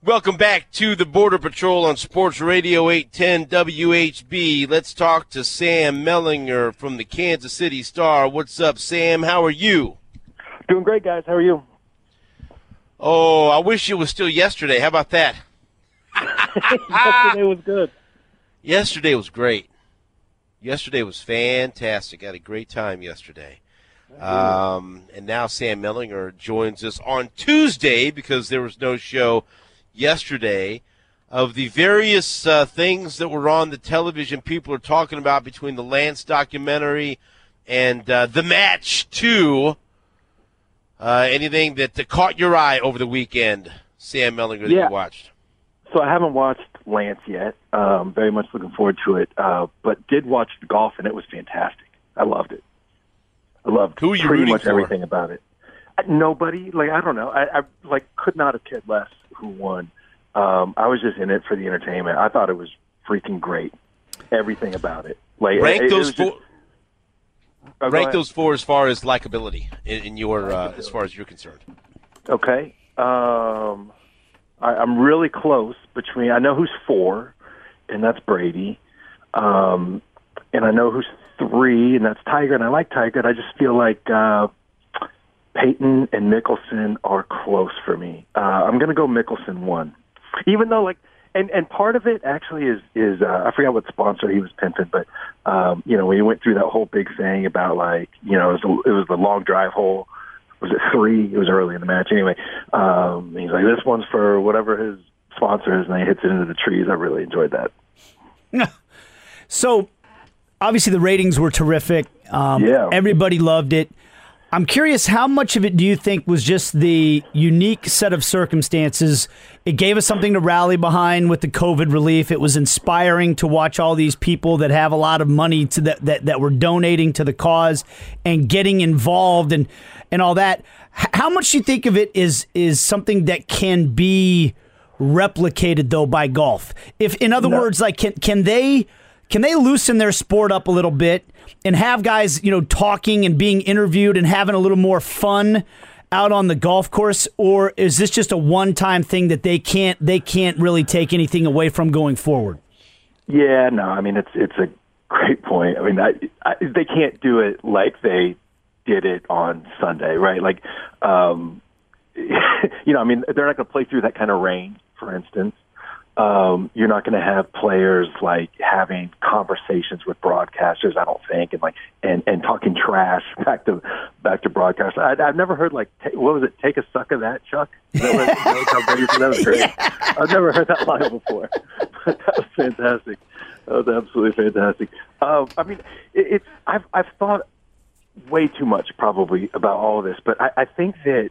Welcome back to the Border Patrol on Sports Radio 810 WHB. Let's talk to Sam Mellinger from the Kansas City Star. What's up, Sam? How are you? Doing great, guys. How are you? Oh, I wish it was still yesterday. How about that? Yesterday was good. Yesterday was great. Yesterday was fantastic. I had a great time yesterday. And now Sam Mellinger joins us on Tuesday because there was no show yesterday. Of the various things that were on the television people are talking about between the Lance documentary and The Match 2, anything that caught your eye over the weekend, Sam Mellinger, that you watched? So I haven't watched Lance yet. Very much looking forward to it. But did watch the golf, and it was fantastic. I loved it. I loved Who are you pretty rooting much for? Everything about it. Nobody. I don't know. I could not have cared less who won. I was just in it for the entertainment. I thought it was freaking great. Everything about it. Rank those four. Rank ahead. those four as far as likability in your as far as you're concerned. Okay. I'm really close between. I know who's 4, and that's Brady. And I know who's 3, and that's Tiger. And I like Tiger. And I just feel like Peyton and Mickelson are close for me. I'm going to go Mickelson 1. Even though, and part of it actually is I forgot what sponsor he was pimping, but when he went through that whole big thing about it was the long drive hole. Was it 3? It was early in the match anyway. He's like, this one's for whatever his sponsor is, and he hits it into the trees. I really enjoyed that. So, obviously the ratings were terrific. Everybody loved it. I'm curious, how much of it do you think was just the unique set of circumstances? It gave us something to rally behind with the COVID relief. It was inspiring to watch all these people that have a lot of money to that were donating to the cause and getting involved and all that. How much do you think of it is something that can be replicated, though, by golf? If, in other words, can they loosen their sport up a little bit and have guys, talking and being interviewed and having a little more fun out on the golf course, or is this just a one-time thing that they can't really take anything away from going forward? Yeah, no, I mean it's a great point. I mean, they can't do it like they did it on Sunday, right? I mean, they're not going to play through that kind of rain, for instance. You're not going to have players having conversations with broadcasters, I don't think, and talking trash back to broadcasters. I've never heard what was it? Take a suck of that, Chuck. That was great. I've never heard that line before, but that was fantastic. That was absolutely fantastic. I mean, I've thought way too much probably about all of this, but I think that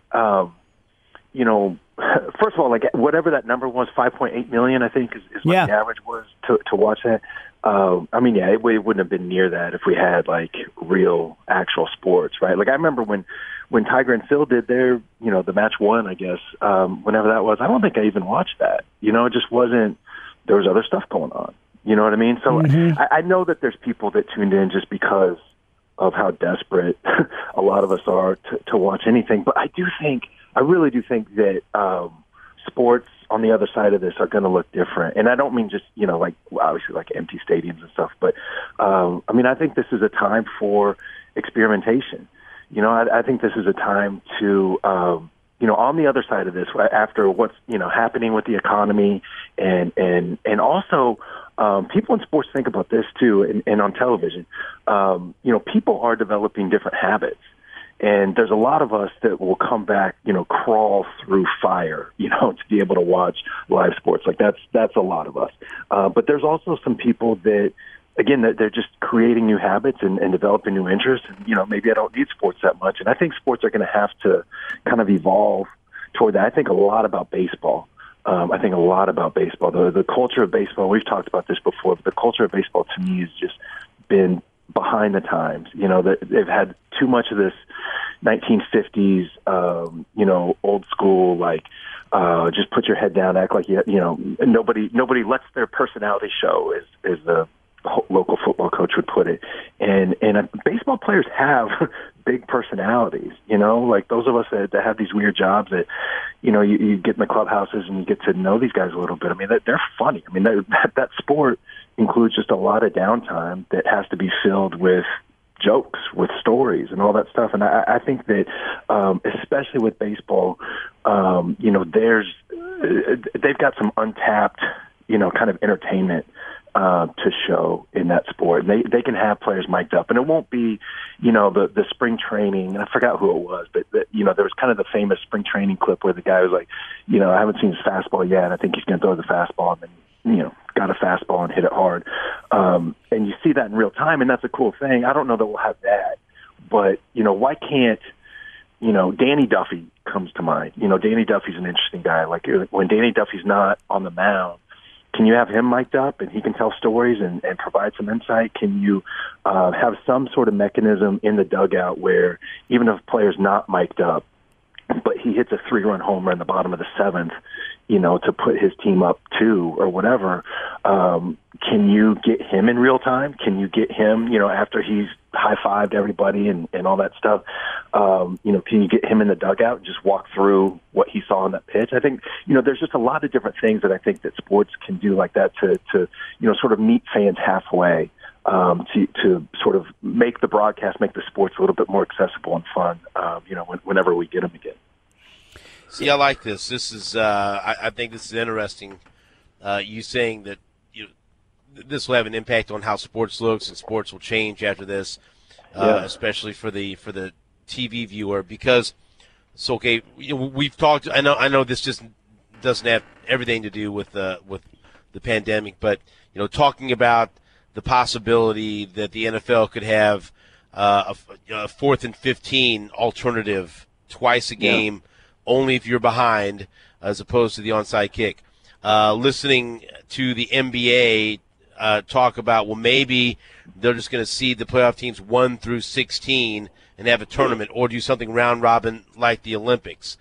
first of all, whatever that number was, 5.8 million, I think, is what the average was to watch that. I mean, it wouldn't have been near that if we had real, actual sports, right? I remember when Tiger and Phil did their, the match 1, I guess, whenever that was. I don't think I even watched that. It just wasn't. There was other stuff going on. You know what I mean? So I know that there's people that tuned in just because of how desperate a lot of us are to watch anything. But I really do think that sports on the other side of this are going to look different. And I don't mean just, obviously empty stadiums and stuff. But, I mean, I think this is a time for experimentation. I think this is a time to, on the other side of this, after what's, happening with the economy and also people in sports think about this too, and on television, people are developing different habits. And there's a lot of us that will come back, crawl through fire, to be able to watch live sports. That's a lot of us. But there's also some people that, again, that they're just creating new habits and developing new interests. And, maybe I don't need sports that much. And I think sports are going to have to kind of evolve toward that. I think a lot about baseball. The culture of baseball, we've talked about this before, but the culture of baseball to me has just been behind the times. They've had too much of this 1950s, old school, just put your head down, act like nobody lets their personality show, as the local football coach would put it. And baseball players have big personalities, like those of us that have these weird jobs that, you get in the clubhouses and you get to know these guys a little bit. I mean, they're funny. I mean, that sport includes just a lot of downtime that has to be filled with jokes, with stories and all that stuff. And I think that, especially with baseball, they've got some untapped, kind of entertainment to show in that sport. And they can have players mic'd up, and it won't be, the spring training. And I forgot who it was, but there was kind of the famous spring training clip where the guy was like, I haven't seen his fastball yet. I think he's going to throw the fastball, and then, got a fastball and hit it hard. And you see that in real time, and that's a cool thing. I don't know that we'll have that, but, why can't, Danny Duffy comes to mind. Danny Duffy's an interesting guy. Like when Danny Duffy's not on the mound, can you have him mic'd up and he can tell stories and provide some insight? Can you have some sort of mechanism in the dugout where even if a player's not mic'd up, but he hits a 3-run homer in the bottom of the 7th, to put his team up 2 or whatever, can you get him in real time? Can you get him, after he's high-fived everybody and all that stuff, can you get him in the dugout and just walk through what he saw on that pitch? I think, there's just a lot of different things that I think that sports can do like that to sort of meet fans halfway, to sort of make the broadcast, make the sports a little bit more accessible and fun, whenever we get them again. See, I like this. This is, I think this is interesting. You saying that this will have an impact on how sports looks, and sports will change after this, especially for the TV viewer. Because we've talked. I know this just doesn't have everything to do with the pandemic, but talking about the possibility that the NFL could have a 4th and 15 alternative twice a game. Yeah. Only if you're behind, as opposed to the onside kick. Listening to the NBA talk about, well, maybe they're just going to seed the playoff teams 1 through 16 and have a tournament, or do something round robin like the Olympics.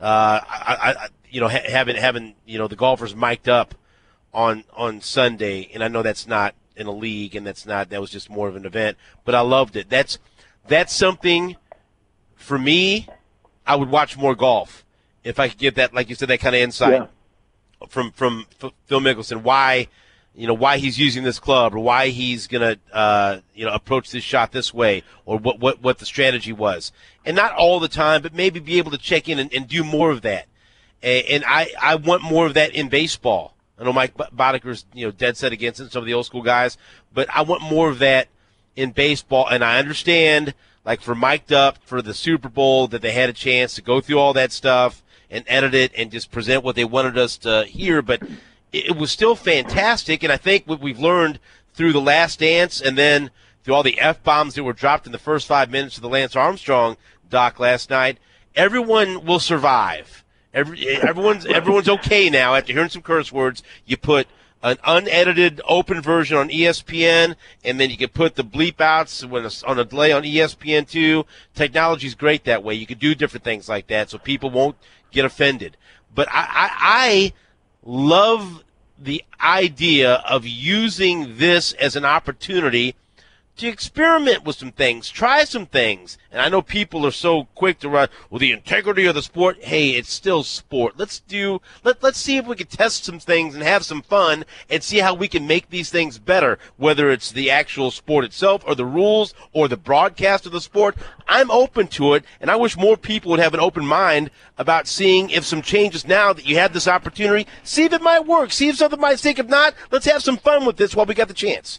Having the golfers mic'd up on Sunday, and I know that's not in a league, and that was just more of an event, but I loved it. That's something for me. I would watch more golf if I could get that, like you said, that kind of insight from Phil Mickelson. Why he's using this club, or why he's gonna approach this shot this way, or what the strategy was, and not all the time, but maybe be able to check in and do more of that. And I want more of that in baseball. I know Mike Bodeker's dead set against it, some of the old school guys, but I want more of that in baseball. And I understand, like for Mic'd Up for the Super Bowl, that they had a chance to go through all that stuff and edit it and just present what they wanted us to hear. But it was still fantastic, and I think what we've learned through The Last Dance and then through all the F-bombs that were dropped in the first 5 minutes of the Lance Armstrong doc last night, everyone will survive. Everyone's okay now after hearing some curse words. You put an unedited open version on ESPN, and then you can put the bleep outs on a delay on ESPN2. Technology's great that way. You can do different things like that so people won't get offended. But I love the idea of using this as an opportunity to experiment with some things, try some things. And I know people are so quick to run, well, the integrity of the sport. Hey, it's still sport. Let's see if we can test some things and have some fun and see how we can make these things better, whether it's the actual sport itself or the rules or the broadcast of the sport. I'm open to it, and I wish more people would have an open mind about seeing if some changes, now that you had this opportunity, see if it might work, see if something might stick. If not, let's have some fun with this while we got the chance.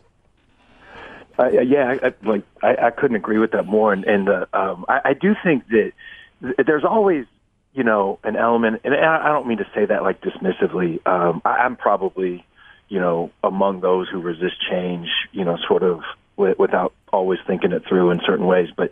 I couldn't agree with that more, and I do think that there's always, an element, and I don't mean to say that like dismissively. I'm probably, among those who resist change, sort of without always thinking it through in certain ways. But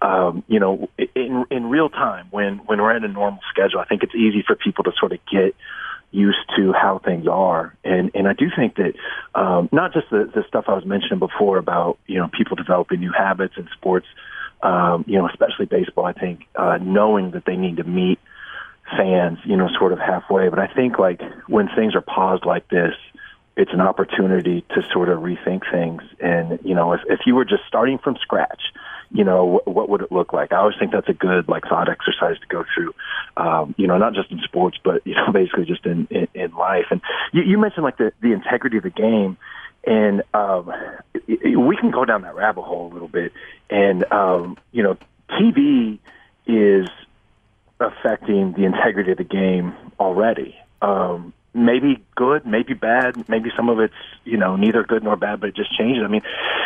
in real time, when we're in a normal schedule, I think it's easy for people to sort of get used to how things are. And I do think that not just the stuff I was mentioning before about, people developing new habits in sports, especially baseball, I think knowing that they need to meet fans, sort of halfway. But I think like when things are paused like this, it's an opportunity to sort of rethink things. And, if you were just starting from scratch, what would it look like? I always think that's a good thought exercise to go through, not just in sports, but basically just in life. And you mentioned the integrity of the game, and we can go down that rabbit hole a little bit. And TV is affecting the integrity of the game already. Maybe good, maybe bad, maybe some of it's neither good nor bad, but it just changes. I mean,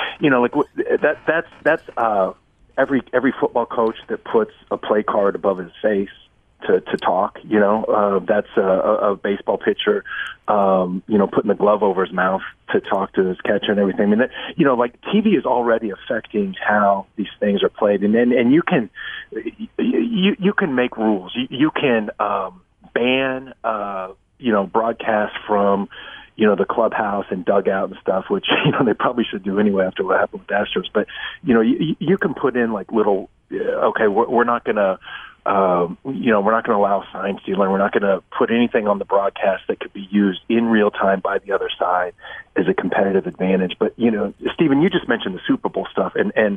that's every football coach that puts a play card above his face to talk. That's a baseball pitcher, putting the glove over his mouth to talk to his catcher and everything. I mean, TV is already affecting how these things are played, and you can make rules. You can ban broadcast from the clubhouse and dugout and stuff, which they probably should do anyway after what happened with the Astros. But you can put in little we're not going to we're not going to allow sign stealing. We're not going to put anything on the broadcast that could be used in real time by the other side as a competitive advantage. But Stephen, you just mentioned the Super Bowl stuff, and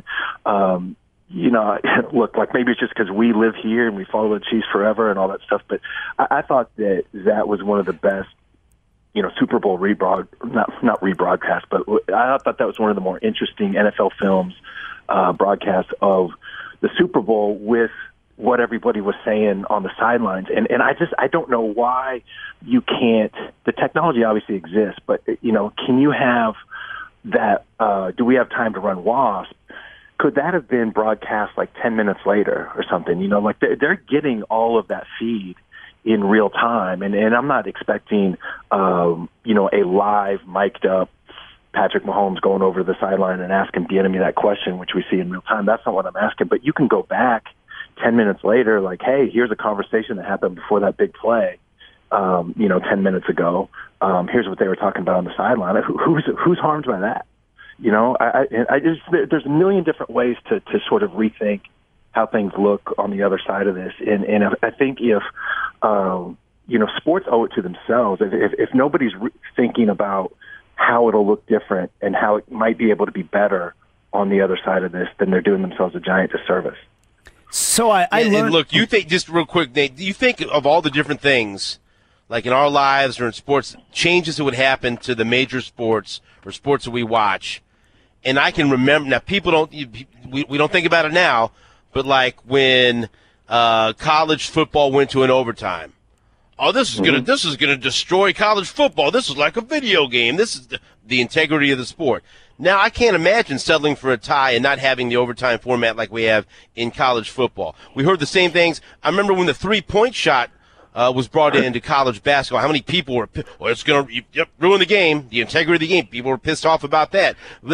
look, maybe it's just because we live here and we follow the Chiefs forever and all that stuff. But I thought that was one of the best, Super Bowl not rebroadcast, but I thought that was one of the more interesting NFL films broadcasts of the Super Bowl with what everybody was saying on the sidelines. And I don't know why you can't. The technology obviously exists, but can you have that? Do we have time to run WASP? Could that have been broadcast 10 minutes later or something? They're getting all of that feed in real time. And I'm not expecting, a live mic'd up Patrick Mahomes going over the sideline and asking Bieniemy that question, which we see in real time. That's not what I'm asking. But you can go back 10 minutes later, hey, here's a conversation that happened before that big play, 10 minutes ago. Here's what they were talking about on the sideline. Who's harmed by that? There's a million different ways to sort of rethink how things look on the other side of this. And I think if sports owe it to themselves, if nobody's thinking about how it'll look different and how it might be able to be better on the other side of this, then they're doing themselves a giant disservice. So I learned. And look, you think, just real quick, Nate, you think of all the different thwe in our lives or in sports, changes that would happen to the major sports or sports that we watch. And I can remember, now people we don't think about it now, but when college football went to an overtime. Oh, this is gonna destroy college football. This is like a video game. This is the integrity of the sport. Now I can't imagine settling for a tie and not having the overtime format like we have in college football. We heard the same things. I remember when the 3-point shot was brought into college basketball. How many people were, it's going to ruin the game, the integrity of the game. People were pissed off about that.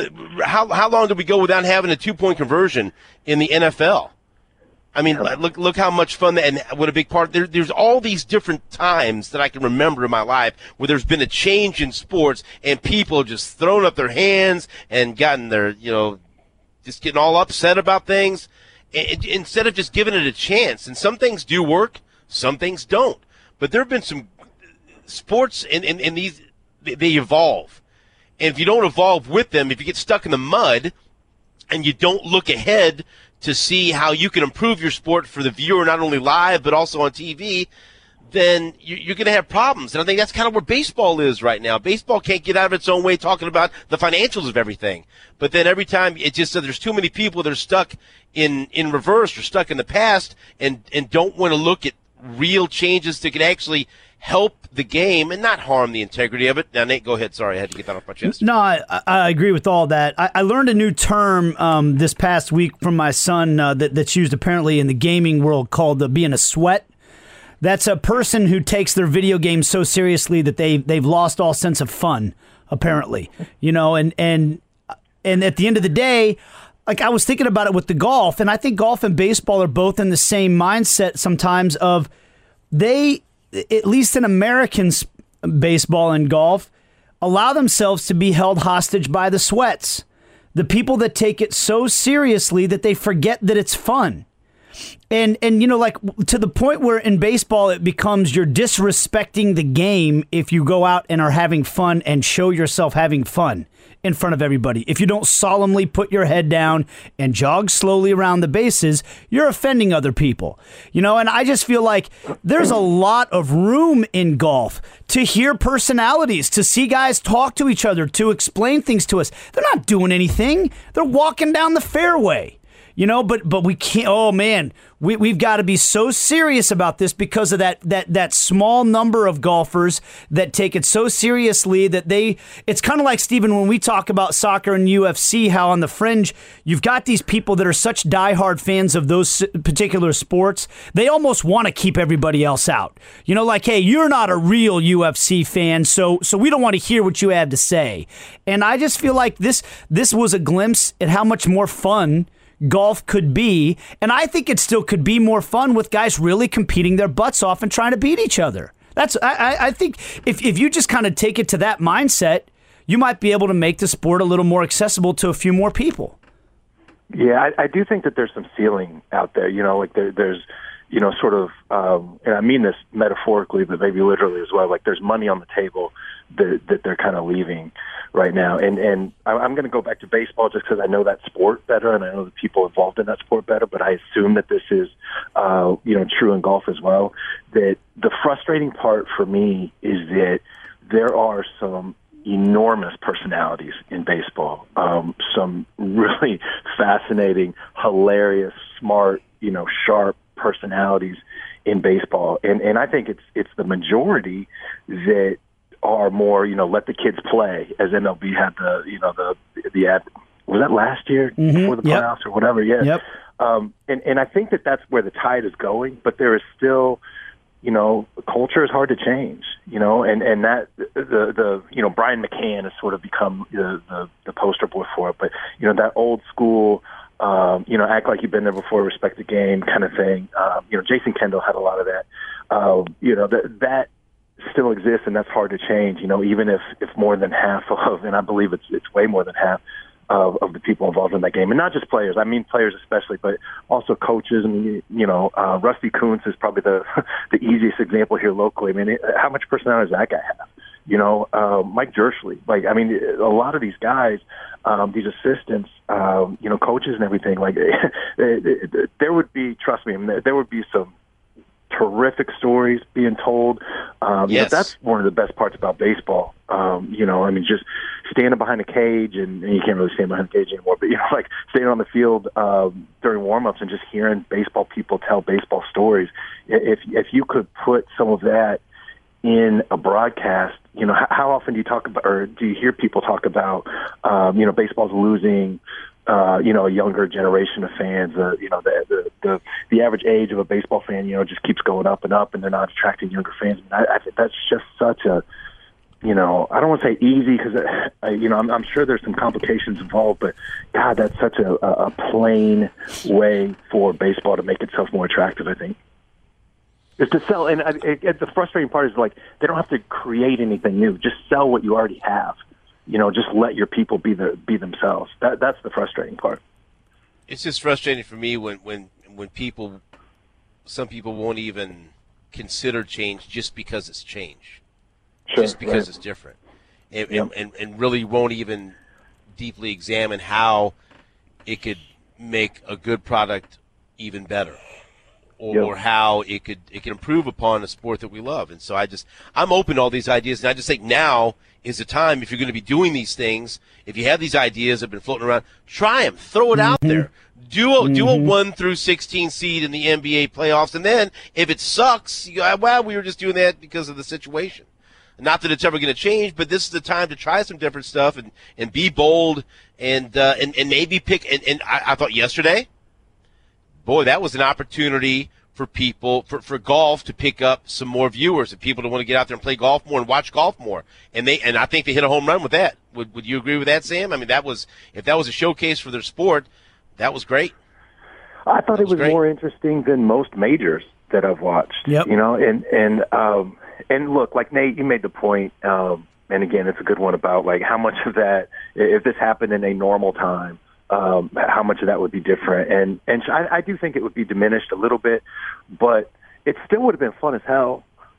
How long did we go without having a 2-point conversion in the NFL? I mean, look how much fun and what a big part. There's all these different times that I can remember in my life where there's been a change in sports and people just thrown up their hands and gotten their, just getting all upset about things instead of just giving it a chance. And some things do work, some things don't. But there have been some sports in these, they evolve. And if you don't evolve with them, if you get stuck in the mud and you don't look ahead to see how you can improve your sport for the viewer, not only live but also on TV, then you're going to have problems. And I think that's kind of where baseball is right now. Baseball can't get out of its own way talking about the financials of everything. But then every time it just there's too many people that are stuck in reverse or stuck in the past and don't want to look at real changes that could actually help the game and not harm the integrity of it. Now, Nate, go ahead. Sorry, I had to get that off my chest. No, I agree with all that. I learned a new term this past week from my son that's used apparently in the gaming world called being a sweat. That's a person who takes their video games so seriously that they've lost all sense of fun, apparently. And at the end of the day, I was thinking about it with the golf, and I think golf and baseball are both in the same mindset sometimes of they, at least in American baseball and golf, allow themselves to be held hostage by the sweats. The people that take it so seriously that they forget that it's fun. And to the point where in baseball it becomes you're disrespecting the game if you go out and are having fun and show yourself having fun. in front of everybody. If you don't solemnly put your head down and jog slowly around the bases, you're offending other people. And I just feel like there's a lot of room in golf to hear personalities, to see guys talk to each other, to explain things to us. They're not doing anything. They're walking down the fairway. But we can't. Oh man, we've got to be so serious about this because of that small number of golfers that take it so seriously that it's kind of like, Stephen, when we talk about soccer and UFC, how on the fringe you've got these people that are such diehard fans of those particular sports, they almost want to keep everybody else out. Like, hey, you're not a real UFC fan, so we don't want to hear what you have to say. And I just feel like this was a glimpse at how much more fun golf could be, and I think it still could be more fun with guys really competing their butts off and trying to beat each other. I think if you just kind of take it to that mindset, you might be able to make the sport a little more accessible to a few more people. Yeah, I do think that there's some ceiling out there. Like there's sort of, and I mean this metaphorically, but maybe literally as well. Like there's money on the table that they're kind of leaving right now. And I'm going to go back to baseball just because I know that sport better and I know the people involved in that sport better, but I assume that this is, true in golf as well. That the frustrating part for me is that there are some enormous personalities in baseball, some really fascinating, hilarious, smart, sharp personalities in baseball. And I think it's the majority that are more, let the kids play, as MLB had the ad. Was that last year before the playoffs or whatever? Yeah. Yep. And I think that's where the tide is going, but there is still, culture is hard to change, and that the Brian McCann has sort of become the poster boy for it. But, that old school, act like you've been there before, respect the game kind of thing. Jason Kendall had a lot of that. That still exists, and that's hard to change. Even if more than half of, and I believe it's way more than half of the people involved in that game, and not just players. I mean players especially, but also coaches. I mean, Rusty Kuntz is probably the easiest example here locally. I mean, how much personality does that guy have? Mike Jerschley. A lot of these guys, these assistants, coaches and everything. Like, there would be, trust me, there would be some terrific stories being told. Yes. That's one of the best parts about baseball. Just standing behind a cage, and you can't really stand behind a cage anymore, but, like standing on the field during warm-ups and just hearing baseball people tell baseball stories. If you could put some of that in a broadcast, how often do you talk about, or do you hear people talk about, baseball's losing, a younger generation of fans. The average age of a baseball fan, just keeps going up and up, and they're not attracting younger fans. I think that's just such a, I don't want to say easy because, I'm sure there's some complications involved, but God, that's such a plain way for baseball to make itself more attractive, I think. Is to sell, and the frustrating part is, like, they don't have to create anything new. Just sell what you already have. Just let your people be themselves. That's the frustrating part. It's just frustrating for me when some people won't even consider change just because it's change, just because it's different, and really won't even deeply examine how it could make a good product even better. Or how it could improve upon a sport that we love. And so I'm open to all these ideas, and I just think now is the time, if you're going to be doing these things, if you have these ideas that have been floating around, try them, throw it out there. Do a 1 through 16 seed in the NBA playoffs, and then if it sucks, you go, well, we were just doing that because of the situation. Not that it's ever going to change, but this is the time to try some different stuff and be bold and maybe pick. And I thought yesterday, boy, that was an opportunity for people, for golf to pick up some more viewers and people to want to get out there and play golf more and watch golf more. And I think they hit a home run with that. Would you agree with that, Sam? I mean, if that was a showcase for their sport, that was great. I thought it was more interesting than most majors that I've watched. Yep. And look, like Nate, you made the point, and again, it's a good one about, like, how much of that, if this happened in a normal time, how much of that would be different. And I do think it would be diminished a little bit, but it still would have been fun as hell.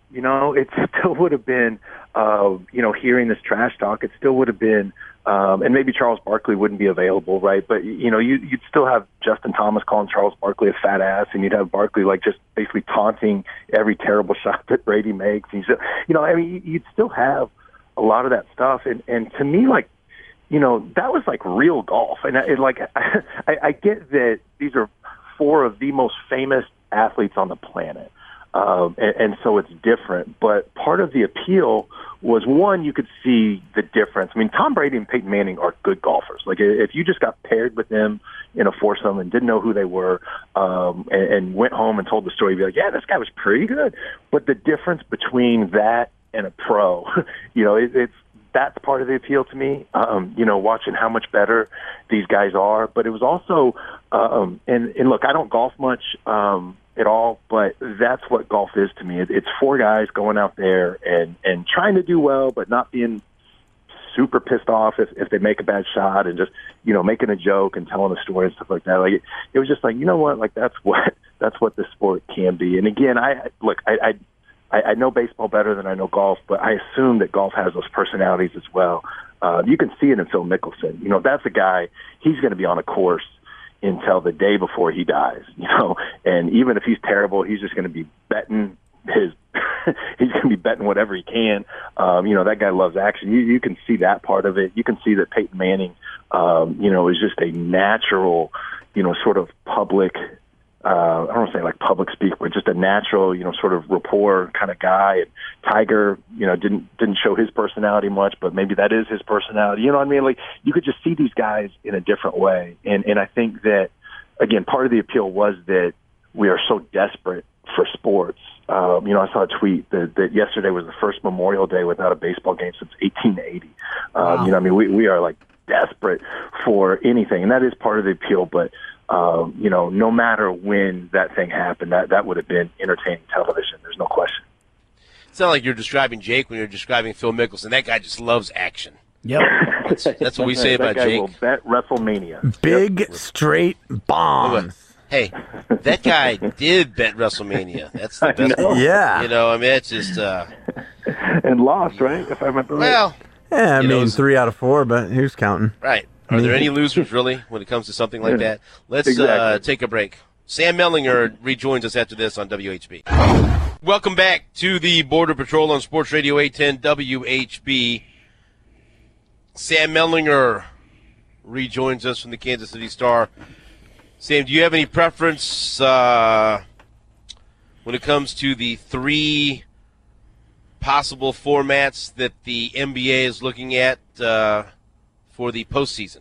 You know, it still would have been, hearing this trash talk, it still would have been, and maybe Charles Barkley wouldn't be available, right? But, you'd still have Justin Thomas calling Charles Barkley a fat ass, and you'd have Barkley, just basically taunting every terrible shot that Brady makes. And you'd still have a lot of that stuff. And to me, that was real golf. And I get that these are four of the most famous athletes on the planet. And so it's different. But part of the appeal was, one, you could see the difference. I mean, Tom Brady and Peyton Manning are good golfers. If you just got paired with them in a foursome and didn't know who they were, and went home and told the story, you'd be like, yeah, this guy was pretty good. But the difference between that and a pro, that's part of the appeal to me, watching how much better these guys are. But it was also, and look, I don't golf much at all, but that's what golf is to me. It's four guys going out there and trying to do well, but not being super pissed off if they make a bad shot, and just, making a joke and telling a story and stuff like that. It was just that's what this sport can be. And again, I know baseball better than I know golf, but I assume that golf has those personalities as well. You can see it in Phil Mickelson. That's a guy, he's going to be on a course until the day before he dies, and even if he's terrible, he's just going to be betting he's going to be betting whatever he can. That guy loves action. You can see that part of it. You can see that Peyton Manning, is just a natural, sort of public, I don't want to say public speak, but just a natural, sort of rapport kind of guy. And Tiger, didn't show his personality much, but maybe that is his personality. You know what I mean? You could just see these guys in a different way. And I think that, again, part of the appeal was that we are so desperate for sports. I saw a tweet that yesterday was the first Memorial Day without a baseball game since 1880. Wow. We are desperate for anything, and that is part of the appeal. But no matter when that thing happened, that would have been entertaining television. There's no question. It's not like you're describing Jake when you're describing Phil Mickelson. That guy just loves action. Yep. That's what we say about Jake. Jake. Will bet WrestleMania. Big straight bombs. Hey, that guy did bet WrestleMania. That's the best part. Yeah. It's just... and lost, right? If I remember right. Well... Yeah, 3 out of 4, but who's counting? Right. Are there any losers, really, when it comes to something like that? Let's take a break. Sam Mellinger rejoins us after this on WHB. Welcome back to the Border Patrol on Sports Radio 810 WHB. Sam Mellinger rejoins us from the Kansas City Star. Sam, do you have any preference when it comes to the 3 possible formats that the NBA is looking at for the postseason?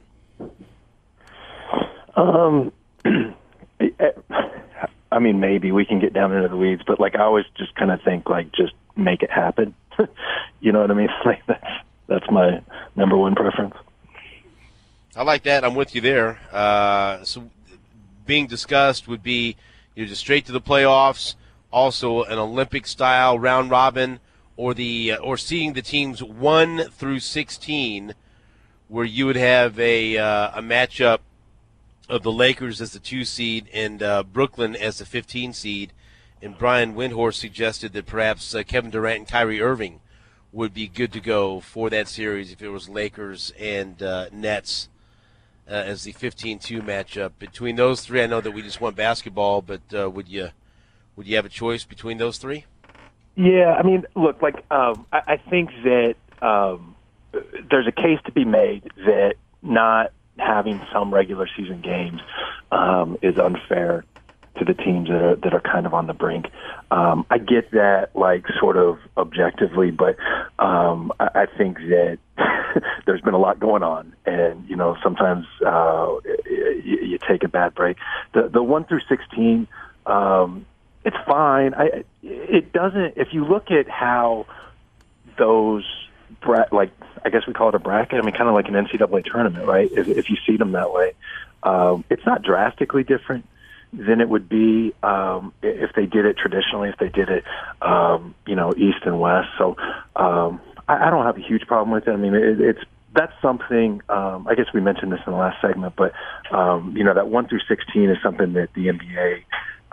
Maybe we can get down into the weeds, but I always just kind of think just make it happen. You know what I mean? That's my number one preference. I like that. I'm with you there. So being discussed would be just straight to the playoffs, also an Olympic-style round robin, or seeing the teams 1 through 16, where you would have a matchup of the Lakers as the 2 seed and Brooklyn as the 15 seed. And Brian Windhorst suggested that perhaps Kevin Durant and Kyrie Irving would be good to go for that series if it was Lakers and Nets as the 15-2 matchup. Between those 3, I know that we just want basketball, but would you have a choice between those 3? Yeah, look, I think that there's a case to be made that not having some regular season games is unfair to the teams that are kind of on the brink. I get that, sort of objectively, but I think that there's been a lot going on, and sometimes you take a bad break. The 1 through 16. It's fine. It doesn't. If you look at how those, I guess we call it a bracket. Kind of like an NCAA tournament, right? If you see them that way, it's not drastically different than it would be if they did it traditionally. If they did it, East and West. So I don't have a huge problem with it. That's something. I guess we mentioned this in the last segment, but that 1 through 16 is something that the NBA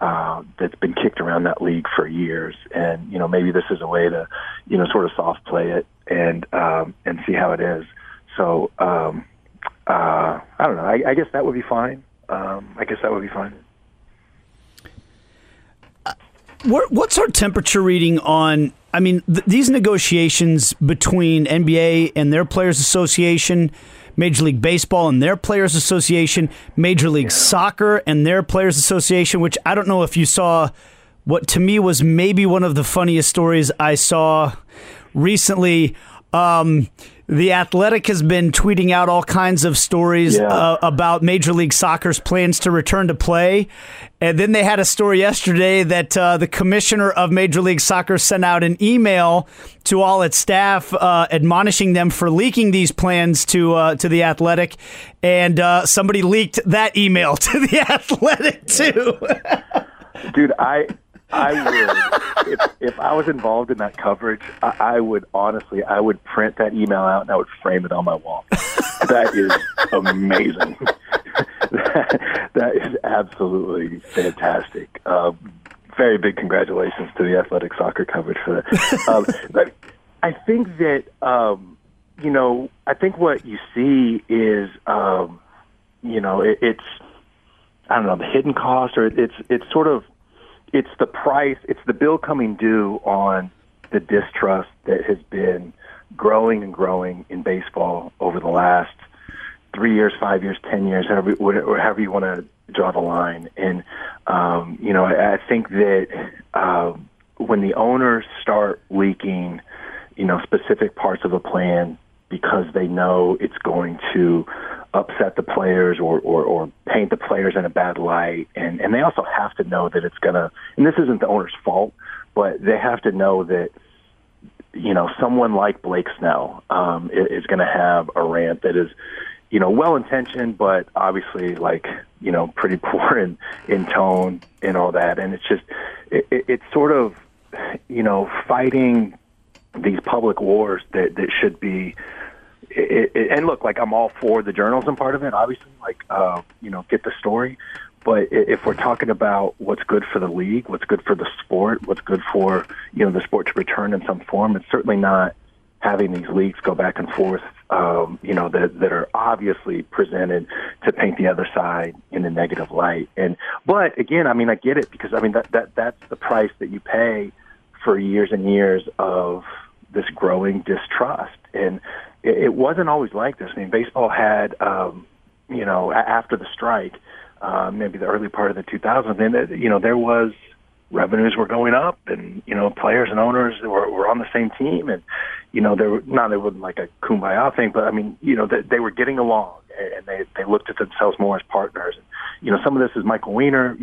that's been kicked around that league for years. And, maybe this is a way to, sort of soft play it and see how it is. So, I don't know. I guess that would be fine. What's our temperature reading on, these negotiations between NBA and their Players Association, Major League Baseball and their Players Association, Major League Soccer and their Players Association, which I don't know if you saw what to me was maybe one of the funniest stories I saw recently. The Athletic has been tweeting out all kinds of stories about Major League Soccer's plans to return to play. And then they had a story yesterday that the commissioner of Major League Soccer sent out an email to all its staff admonishing them for leaking these plans to the Athletic. And somebody leaked that email to the Athletic, too. Dude, I would, if I was involved in that coverage, I would print that email out and I would frame it on my wall. That is amazing. That is absolutely fantastic. Very big congratulations to the Athletic soccer coverage for that. But I think that, I think what you see is, it's, I don't know, the hidden cost, or it's sort of, it's the price, it's the bill coming due on the distrust that has been growing and growing in baseball over the last 3 years, 5 years, 10 years, however you want to draw the line. And, I think that when the owners start leaking, specific parts of a plan because they know it's going to upset the players or paint the players in a bad light. And they also have to know that it's going to, and this isn't the owner's fault, but they have to know that, someone like Blake Snell is going to have a rant that is, well-intentioned, but obviously pretty poor in tone and all that. And it's just, it's sort of, fighting these public wars that should be, and look, I'm all for the journalism part of it, obviously, get the story. But if we're talking about what's good for the league, what's good for the sport, what's good for, the sport to return in some form, it's certainly not having these leagues go back and forth, that are obviously presented to paint the other side in a negative light. But again, I get it because, that's the price that you pay for years and years of this growing distrust. And it wasn't always like this. Baseball had, after the strike, maybe the early part of the 2000s, and there was revenues were going up, and players and owners were on the same team, and there wasn't like a kumbaya thing, but they were getting along, and they looked at themselves more as partners. And some of this is Michael Weiner,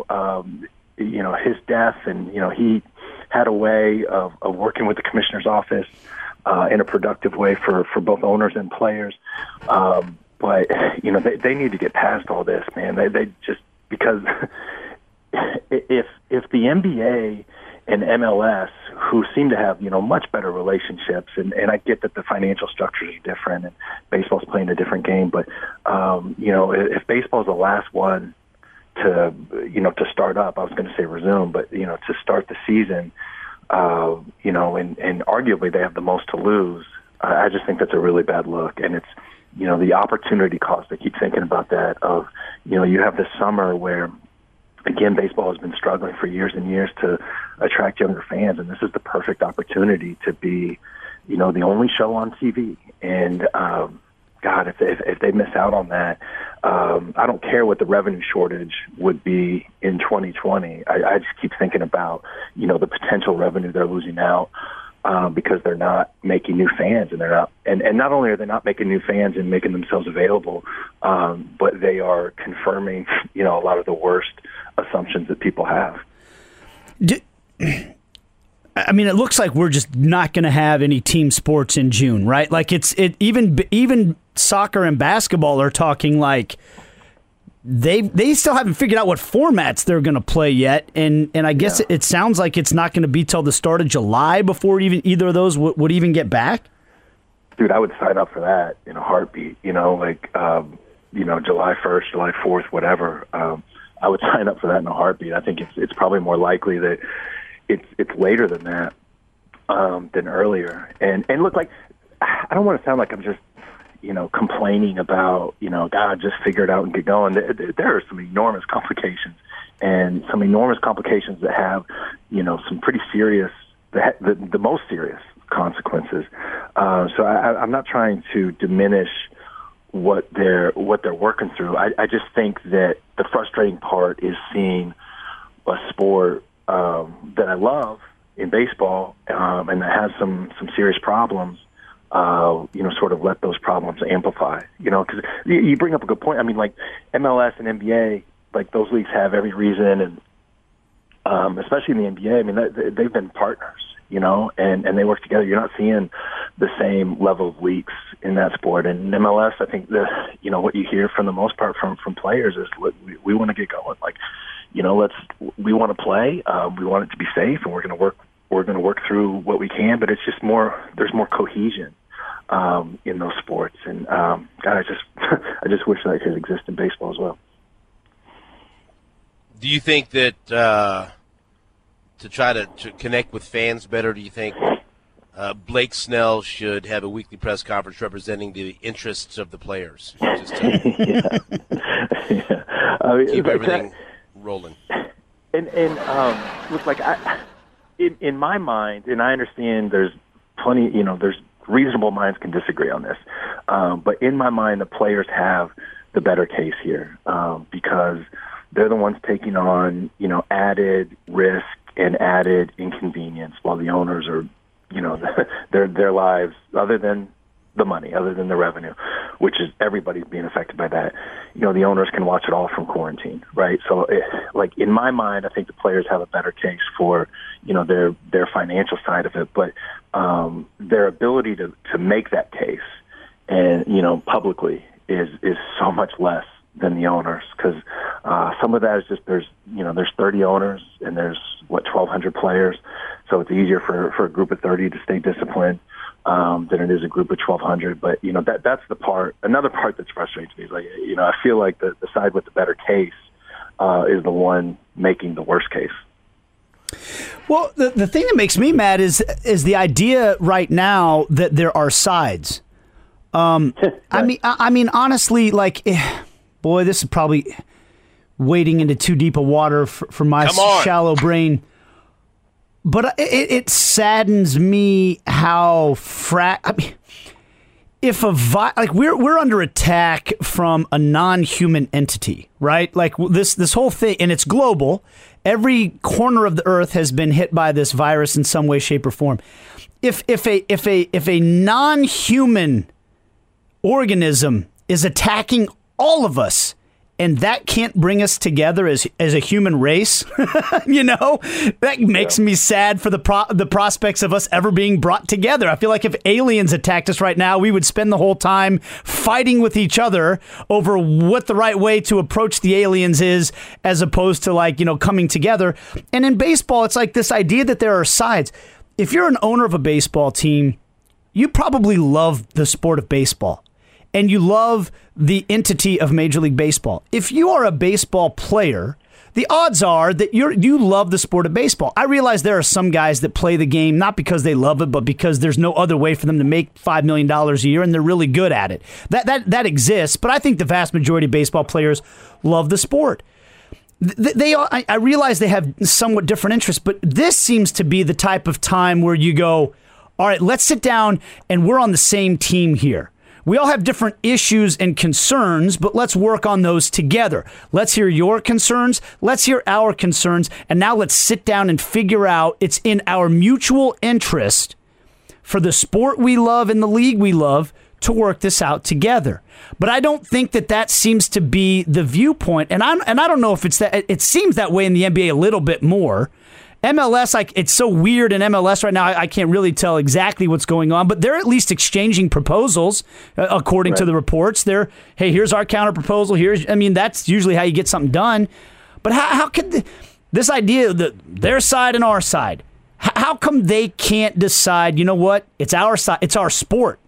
his death, and he had a way of working with the commissioner's office in a productive way for both owners and players. But they need to get past all this, man. They just, because if the NBA and MLS, who seem to have much better relationships, and I get that the financial structures are different and baseball's playing a different game, but if baseball's the last one to start up, I was going to say resume, but to start the season, and arguably they have the most to lose. I just think that's a really bad look, and it's the opportunity cost. I keep thinking about that. Of you have this summer where, again, baseball has been struggling for years and years to attract younger fans, and this is the perfect opportunity to be, the only show on TV. And God, if they miss out on that, I don't care what the revenue shortage would be in 2020. I just keep thinking about, the potential revenue they're losing out because they're not making new fans, and they're not, and not only are they not making new fans and making themselves available, but they are confirming, a lot of the worst assumptions that people have. It looks like we're just not going to have any team sports in June, right? Like even soccer and basketball are talking like they still haven't figured out what formats they're going to play yet, and I guess it sounds like it's not going to be till the start of July before even either of those would even get back. Dude, I would sign up for that in a heartbeat. July 1st, July 4th, whatever. I would sign up for that in a heartbeat. I think it's probably more likely that it's later than that than earlier. And look, like, I don't want to sound like I'm just complaining about God, just figure it out and get going. There are some enormous complications, and some enormous complications that have some pretty serious, the most serious consequences. So I'm not trying to diminish what they're working through. I just think that the frustrating part is seeing a sport that I love in baseball and that has some serious problems. Sort of let those problems amplify. Because you bring up a good point. I mean, like MLS and NBA, like those leagues have every reason, and especially in the NBA. I mean, they've been partners. And they work together. You're not seeing the same level of leaks in that sport. And in MLS, I think what you hear from the most part from players is, we want to get going. Like, we want to play. We want it to be safe, and we're going to work through what we can. But it's just there's more cohesion in those sports. And God, I just wish that could exist in baseball as well. Do you think that to try to connect with fans better, do you think Blake Snell should have a weekly press conference representing the interests of the players? Just to keep everything rolling. And look, like in my mind, and I understand there's plenty, there's reasonable minds can disagree on this, but in my mind, the players have the better case here because they're the ones taking on, added risk and added inconvenience, while the owners are, their lives, other than the money, other than the revenue, which is everybody's being affected by that. The owners can watch it all from quarantine, right? So, in my mind, I think the players have a better case for, their financial side of it, but their ability to make that case and, publicly is so much less than the owners, because some of that is just there's 30 owners and there's 1,200 players, so it's easier for a group of 30 to stay disciplined than it is a group of 1,200. But that's the part. Another part that's frustrating to me is I feel like the side with the better case is the one making the worst case. Well, the thing that makes me mad is the idea right now that there are sides. Right. I mean, honestly, boy, this is probably wading into too deep a water for my shallow brain. But it saddens me how if we're under attack from a non-human entity, right? Like this whole thing, and it's global. Every corner of the earth has been hit by this virus in some way, shape, or form. If a non-human organism is attacking all of us, and that can't bring us together as a human race, that makes me sad for the prospects of us ever being brought together. I feel like if aliens attacked us right now, we would spend the whole time fighting with each other over what the right way to approach the aliens is, as opposed to coming together. And in baseball, it's like this idea that there are sides. If you're an owner of a baseball team, you probably love the sport of baseball. And you love the entity of Major League Baseball. If you are a baseball player, the odds are that you love the sport of baseball. I realize there are some guys that play the game not because they love it, but because there's no other way for them to make $5 million a year, and they're really good at it. That exists, but I think the vast majority of baseball players love the sport. I realize they have somewhat different interests, but this seems to be the type of time where you go, all right, let's sit down and we're on the same team here. We all have different issues and concerns, but let's work on those together. Let's hear your concerns. Let's hear our concerns. And now let's sit down and figure out it's in our mutual interest for the sport we love and the league we love to work this out together. But I don't think that seems to be the viewpoint. And I don't know if it's that. It seems that way in the NBA a little bit more. MLS, it's so weird in MLS right now, I can't really tell exactly what's going on, but they're at least exchanging proposals, according to the reports. They're, hey, here's our counter proposal. That's usually how you get something done. But how could this idea that their side and our side, how come they can't decide, you know what, it's our side, it's our sport.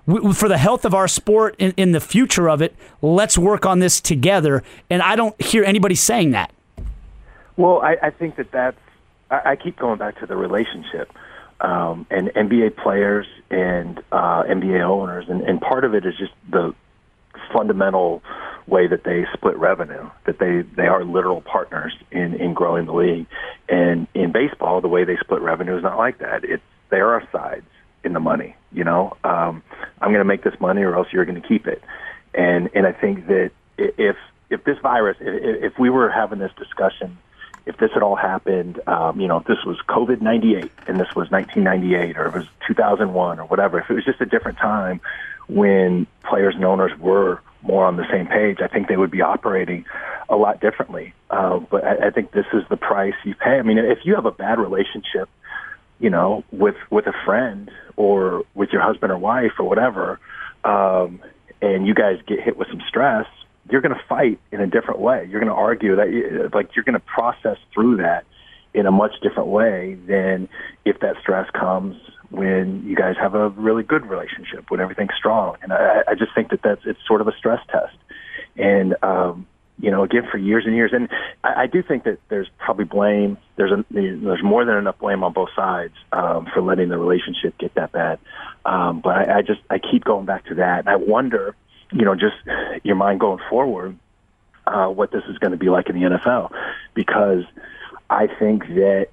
for the health of our sport in the future of it, let's work on this together. And I don't hear anybody saying that. Well, I think that's – I keep going back to the relationship and NBA players and NBA owners, and part of it is just the fundamental way that they split revenue, that they are literal partners in growing the league. And in baseball, the way they split revenue is not like that. There are sides in the money, I'm going to make this money or else you're going to keep it. And I think that if this virus, if we were having this discussion, if this had all happened, if this was COVID-98 and this was 1998 or it was 2001 or whatever, if it was just a different time when players and owners were more on the same page, I think they would be operating a lot differently. But I think this is the price you pay. I mean, if you have a bad relationship, with a friend or with your husband or wife or whatever, and you guys get hit with some stress, you're going to fight in a different way. You're going to argue that, you're going to process through that in a much different way than if that stress comes when you guys have a really good relationship, when everything's strong. And I just think it's sort of a stress test. And, again, for years and years. And I do think that there's probably blame. There's more than enough blame on both sides for letting the relationship get that bad. But I keep going back to that. And I wonder, just your mind going forward, what this is going to be like in the NFL. Because I think that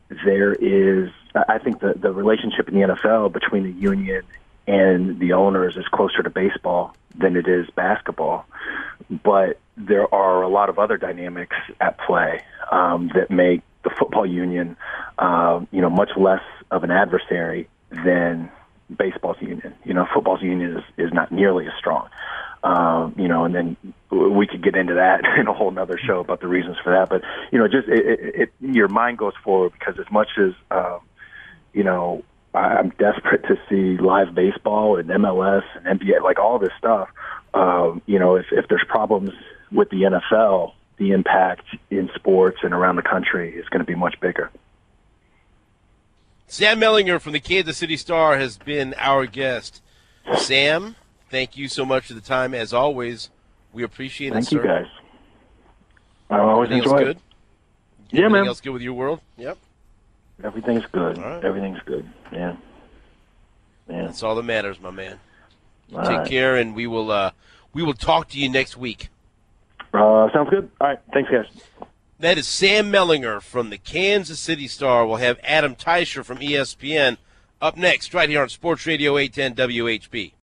the relationship in the NFL between the union and the owners is closer to baseball than it is basketball. But there are a lot of other dynamics at play that make the football union, much less of an adversary than baseball's union. Football's union is not nearly as strong. And then we could get into that in a whole nother show about the reasons for that. But, your mind goes forward because as much as, I'm desperate to see live baseball and MLS and NBA, like all this stuff. If there's problems with the NFL, the impact in sports and around the country is going to be much bigger. Sam Mellinger from the Kansas City Star has been our guest. Sam, thank you so much for the time. As always, we appreciate it, sir. Thank you, guys. I always enjoy it. Yeah, man. Anything else good with your world? Yep. Everything's good. Right. Everything's good. Yeah. That's all that matters, my man. All Take right. care, and we will talk to you next week. Sounds good. All right. Thanks, guys. That is Sam Mellinger from the Kansas City Star. We'll have Adam Teicher from ESPN up next right here on Sports Radio 810 WHB.